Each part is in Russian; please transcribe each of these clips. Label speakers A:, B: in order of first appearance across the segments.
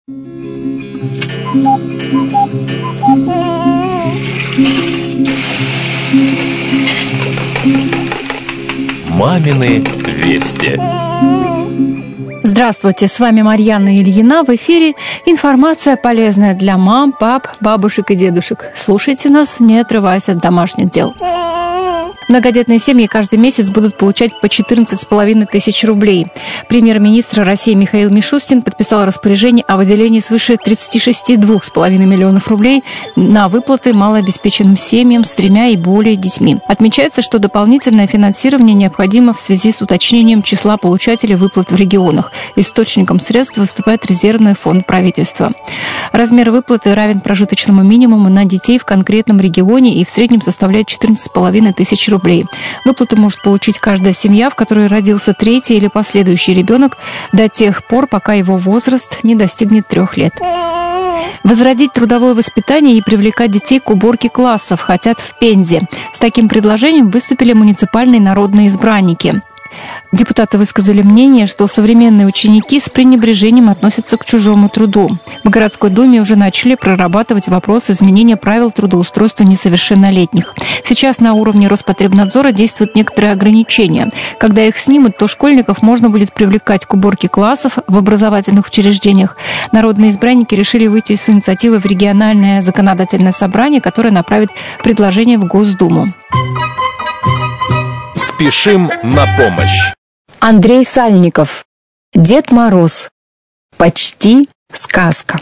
A: Мамины вести.
B: Здравствуйте, с вами Марьяна Ильина. В эфире информация, полезная для мам, пап, бабушек и дедушек. Слушайте нас, не отрываясь от домашних дел. Многодетные семьи каждый месяц будут получать по 14,5 тысяч рублей. Премьер-министр России Михаил Мишустин подписал распоряжение о выделении свыше 36,2 миллионов рублей на выплаты малообеспеченным семьям с 3 и более детьми. Отмечается, что дополнительное финансирование необходимо в связи с уточнением числа получателей выплат в регионах. Источником средств выступает резервный фонд правительства. Размер выплаты равен прожиточному минимуму на детей в конкретном регионе и в среднем составляет 14,5 тысяч рублей. Выплату может получить каждая семья, в которой родился третий или последующий ребенок до тех пор, пока его возраст не достигнет 3 лет. Возродить трудовое воспитание и привлекать детей к уборке классов хотят в Пензе. С таким предложением выступили муниципальные народные избранники. Депутаты высказали мнение, что современные ученики с пренебрежением относятся к чужому труду. В городской думе уже начали прорабатывать вопрос изменения правил трудоустройства несовершеннолетних. Сейчас на уровне Роспотребнадзора действуют некоторые ограничения. Когда их снимут, то школьников можно будет привлекать к уборке классов в образовательных учреждениях. Народные избранники решили выйти с инициативой в региональное законодательное собрание, которое направит предложение в Госдуму.
A: Спешим на помощь.
B: Андрей Сальников. Дед Мороз. Почти сказка.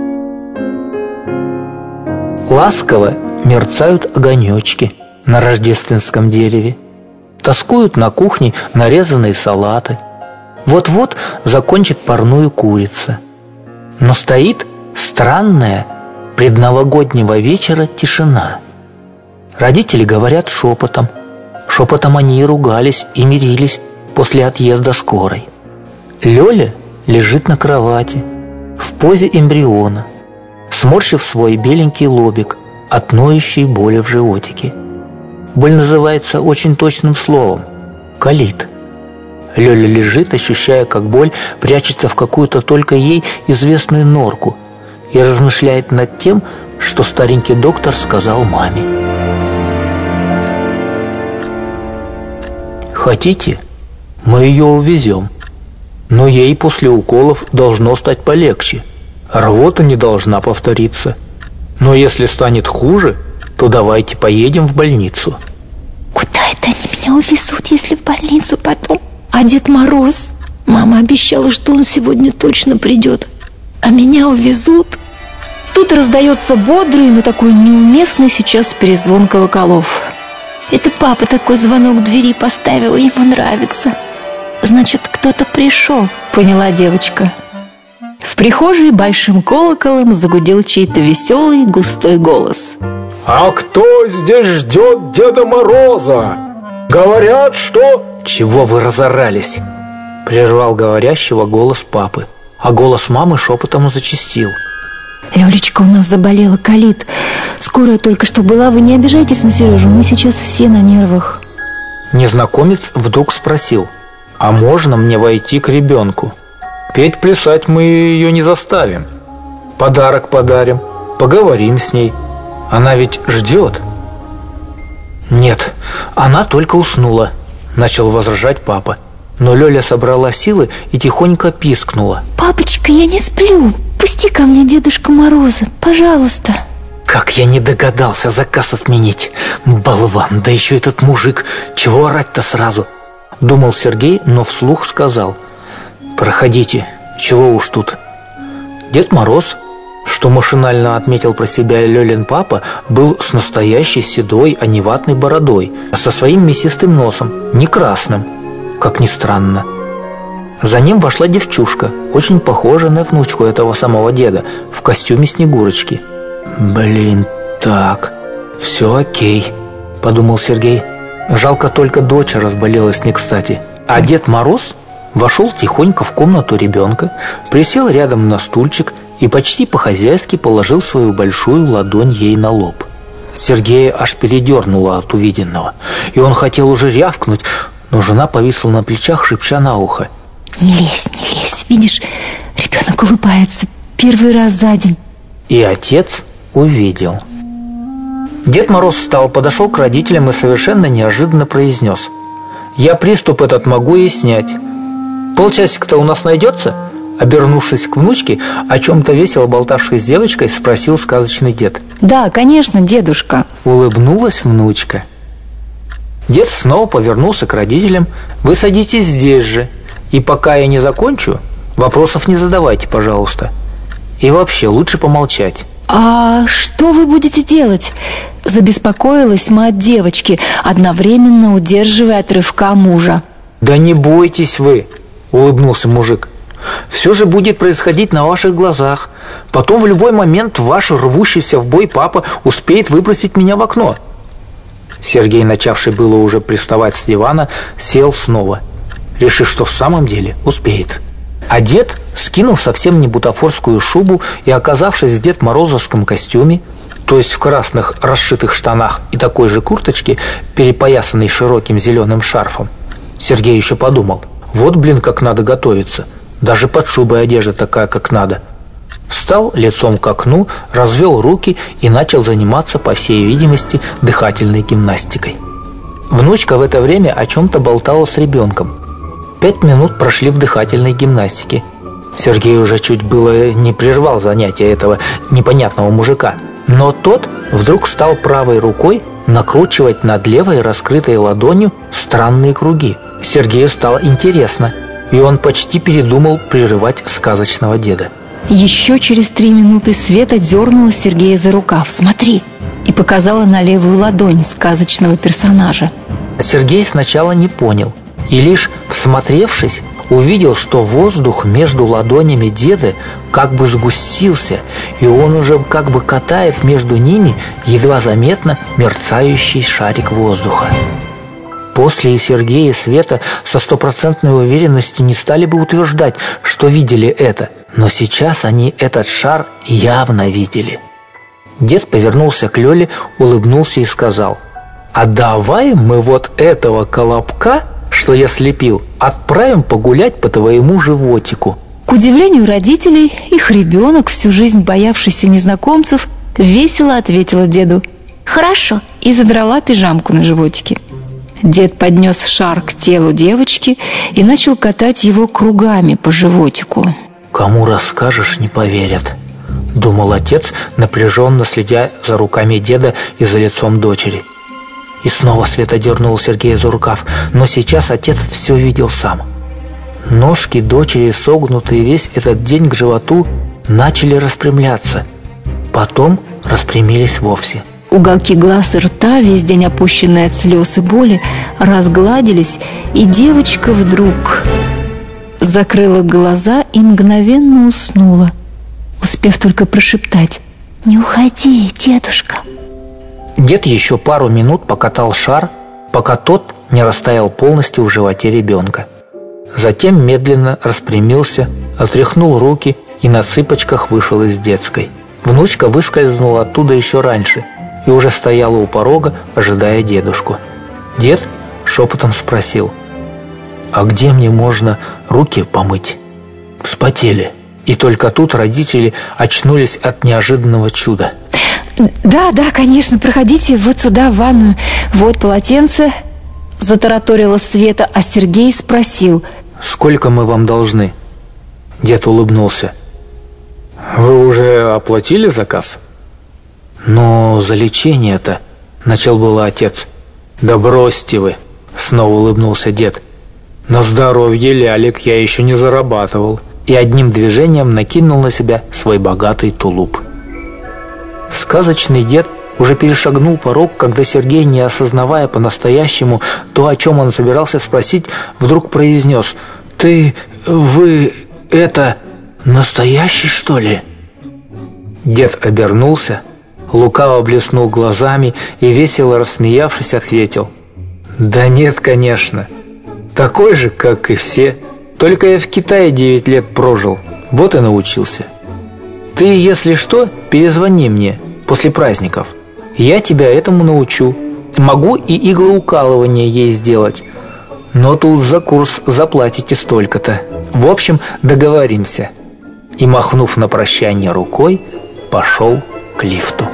C: Ласково мерцают огонечки на рождественском дереве. Тоскуют на кухне нарезанные салаты. Вот-вот закончит парную курица. Но стоит странная предновогоднего вечера тишина. Родители говорят шепотом. Шепотом они и ругались, и мирились после отъезда скорой. Лёля лежит на кровати, в позе эмбриона, сморщив свой беленький лобик от ноющей боли в животике. Боль называется очень точным словом – колит. Лёля лежит, ощущая, как боль прячется в какую-то только ей известную норку и размышляет над тем, что старенький доктор сказал маме. Хотите, мы ее увезем, но ей после уколов должно стать полегче. Рвота не должна повториться. Но если станет хуже, то давайте поедем в больницу.
D: Куда это они меня увезут, если в больницу потом? А Дед Мороз? Мама обещала, что он сегодня точно придет. А меня увезут?
B: Тут раздается бодрый, но такой неуместный сейчас перезвон колоколов.
D: Это папа такой звонок в двери поставил, ему нравится. Значит, кто-то пришел, поняла девочка.
B: В прихожей большим колоколом загудел чей-то веселый густой голос.
E: А кто здесь ждет Деда Мороза? Говорят, что...
C: Чего вы разорались? Прервал говорящего голос папы, а голос мамы шепотом зачастил.
D: Лёлечка у нас заболела, колит. Скорая только что была, вы не обижайтесь на Сережу, мы сейчас все на нервах.
C: Незнакомец вдруг спросил: а можно мне войти к ребенку?
E: Петь, плясать мы ее не заставим. Подарок подарим, поговорим с ней. Она ведь ждет.
C: Нет, она только уснула, начал возражать папа. Но Лёля собрала силы и тихонько пискнула:
D: папочка, я не сплю. Пусти ко мне Дедушку Мороза, пожалуйста.
C: Как я не догадался заказ отменить. Болван, да еще этот мужик. Чего орать-то сразу? Думал Сергей, но вслух сказал: проходите, чего уж тут. Дед Мороз, что машинально отметил про себя Лёлин папа, был с настоящей седой, а не ватной бородой, а со своим мясистым носом, не красным, как ни странно. За ним вошла девчушка, очень похожая на внучку этого самого деда, в костюме Снегурочки. «Блин, так, все окей», – подумал Сергей. Жалко, только дочь разболелась не кстати. А Дед Мороз вошел тихонько в комнату ребенка, присел рядом на стульчик и почти по-хозяйски положил свою большую ладонь ей на лоб. Сергея аж передернуло от увиденного, и он хотел уже рявкнуть, но жена повисла на плечах, шепча на ухо:
D: Не лезь, видишь, ребенок улыбается, Первый раз за день.
C: И отец увидел. Дед Мороз встал, подошел к родителям и совершенно неожиданно произнес: «Я приступ этот могу и снять. Полчасика-то у нас найдется?» Обернувшись к внучке, о чем-то весело болтавшей с девочкой, спросил сказочный дед.
B: Да, конечно, дедушка.
C: Улыбнулась внучка. Дед снова повернулся к родителям. «Вы садитесь здесь же, и пока я не закончу, вопросов не задавайте, пожалуйста. И вообще лучше помолчать».
D: А что вы будете делать? Забеспокоилась мать девочки, одновременно удерживая от рывка мужа.
C: «Да не бойтесь вы», — улыбнулся мужик. «Все же будет происходить на ваших глазах. Потом в любой момент ваш рвущийся в бой папа успеет выбросить меня в окно». Сергей, начавший было уже приставать с дивана, сел снова, решив, что в самом деле успеет. А дед, скинув совсем не бутафорскую шубу и оказавшись в Дед Морозовском костюме, то есть в красных расшитых штанах и такой же курточке, перепоясанной широким зеленым шарфом, Сергей еще подумал: вот, блин, как надо готовиться. Даже под шубой одежда такая, как надо. Встал лицом к окну, развел руки и начал заниматься, по всей видимости, дыхательной гимнастикой. Внучка в это время о чем-то болтала с ребенком. 5 минут прошли в дыхательной гимнастике. Сергей уже чуть было не прервал занятия этого непонятного мужика. Но тот вдруг стал правой рукой накручивать над левой раскрытой ладонью странные круги. Сергею стало интересно, и он почти передумал прерывать сказочного деда.
D: Еще через 3 минуты Света дернула Сергея за рукав. «Смотри!» и показала на левую ладонь сказочного персонажа.
C: Сергей сначала не понял, и лишь всмотревшись, увидел, что воздух между ладонями деда как бы сгустился, и он уже как бы катает между ними едва заметно мерцающий шарик воздуха. После и Сергей, и Света со стопроцентной уверенностью не стали бы утверждать, что видели это, но сейчас они этот шар явно видели. Дед повернулся к Лёле, улыбнулся и сказал: «А давай мы вот этого колобка, что я слепил, отправим погулять по твоему животику».
D: К удивлению родителей, их ребенок, всю жизнь боявшийся незнакомцев, весело ответила деду: «Хорошо», и задрала пижамку на животике. Дед поднес шар к телу девочки и начал катать его кругами по животику.
C: «Кому расскажешь, не поверят», — думал отец, напряженно следя за руками деда и за лицом дочери. И снова Света дернула Сергея за рукав, но сейчас отец все видел сам. Ножки дочери, согнутые весь этот день к животу, начали распрямляться. Потом распрямились вовсе.
D: Уголки глаз и рта, весь день опущенные от слез и боли, разгладились, и девочка вдруг закрыла глаза и мгновенно уснула, успев только прошептать: «Не уходи, дедушка».
C: Дед еще пару минут покатал шар, пока тот не растаял полностью в животе ребенка. Затем медленно распрямился, отряхнул руки и на цыпочках вышел из детской. Внучка выскользнула оттуда еще раньше и уже стояла у порога, ожидая дедушку. Дед шепотом спросил: «А где мне можно руки помыть?» Вспотели. И только тут родители очнулись от неожиданного чуда.
D: Да, конечно, проходите вот сюда, в ванную. Вот полотенце», — затараторила Света, а Сергей спросил:
C: «Сколько мы вам должны?» Дед улыбнулся. «Вы уже оплатили заказ?» «Но за лечение-то», — начал было отец. «Да бросьте вы», — снова улыбнулся дед. «На здоровье лялек я еще не зарабатывал». И одним движением накинул на себя свой богатый тулуп. Сказочный дед уже перешагнул порог, когда Сергей, не осознавая по-настоящему то, о чем он собирался спросить, вдруг произнес: вы это настоящий, что ли?» Дед обернулся, лукаво блеснул глазами и, весело рассмеявшись, ответил: «Да нет, конечно. Такой же, как и все. Только я в Китае 9 лет прожил, вот и научился. Ты, если что, перезвони мне после праздников. Я тебя этому научу. Могу и иглоукалывание ей сделать. Но тут за курс заплатите столько-то. В общем, договоримся». и, махнув на прощание рукой, пошел к лифту.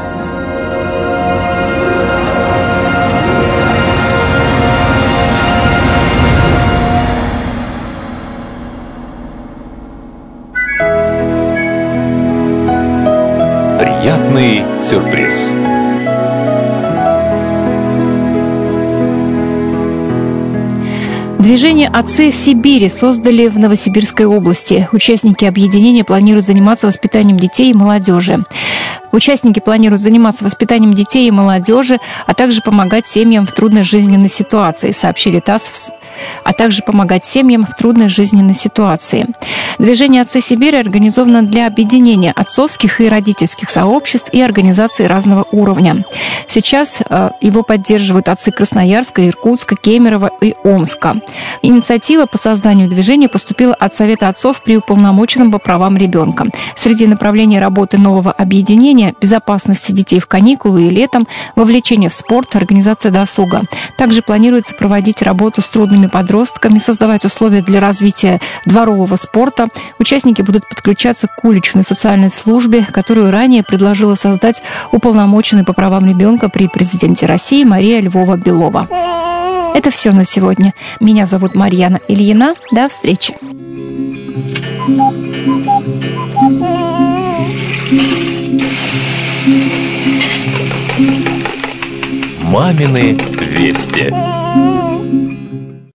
A: Приятный сюрприз.
B: Движение «Отцы Сибири» создали в Новосибирской области. Участники объединения планируют заниматься воспитанием детей и молодежи. Участники планируют заниматься воспитанием детей и молодежи, а также помогать семьям в трудной жизненной ситуации, сообщили ТАСС, а также помогать семьям в трудной жизненной ситуации. Движение «Отцы Сибири» организовано для объединения отцовских и родительских сообществ и организаций разного уровня. Сейчас его поддерживают отцы Красноярска, Иркутска, Кемерово и Омска. Инициатива по созданию движения поступила от Совета отцов при уполномоченном по правам ребенка. Среди направлений работы нового объединения – безопасности детей в каникулы и летом, вовлечение в спорт, организация досуга. Также планируется проводить работу с трудными подростками, создавать условия для развития дворового спорта. Участники будут подключаться к уличной социальной службе, которую ранее предложила создать уполномоченный по правам ребенка при президенте России Мария Львова-Белова. Это все на сегодня. Меня зовут Марьяна Ильина. До встречи.
A: Мамины вести.